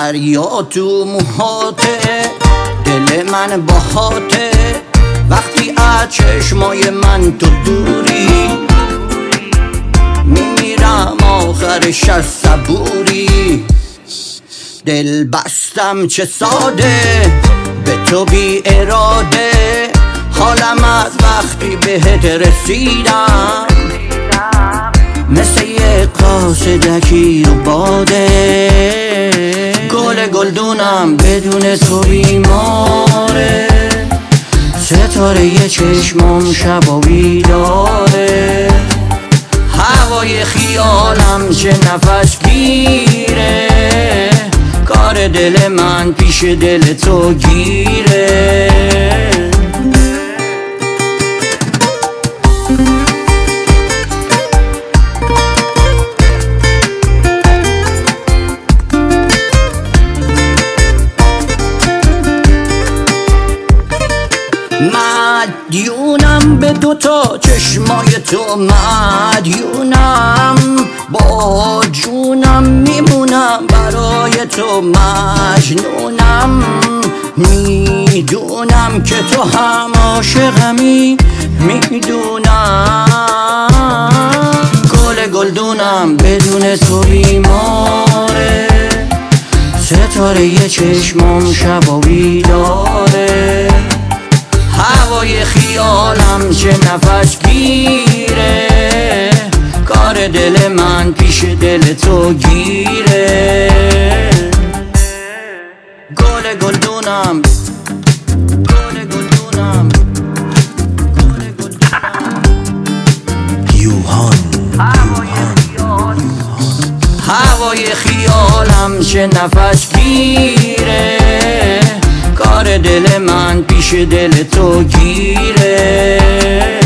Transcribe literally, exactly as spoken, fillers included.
دریا تو موهاته، دل من باهاته، وقتی از چشمای من تو دوری، میمیرم آخرش از صبوری. دل بستم چه ساده به تو بی اراده، حالم از وقتی بهت رسیدم مثل یه قاصدکی رو باده. گل گلدونم بدون تو بیماره، ستاره یه چشمام شب و بیداره، هوای خیالم چه نفس گیره، کار دل من پیش دل تو گیره. مدیونم به دوتا چشمای تو، مدیونم با جونم میمونم برای تو، مجنونم میدونم که تو هم عاشقمی، میدونم گل گلدونم بدون تو بیماره، ستاره یه چشمام شب و بیداره، هوای خیالم چه نفس گیره، کار دل من پیش دل تو گیره. گل گلدونم، گل گلدونم، گل گلدونم، یوهان هوای خیالم چه نفس گیره، کار دل من پیش دل تو گیره.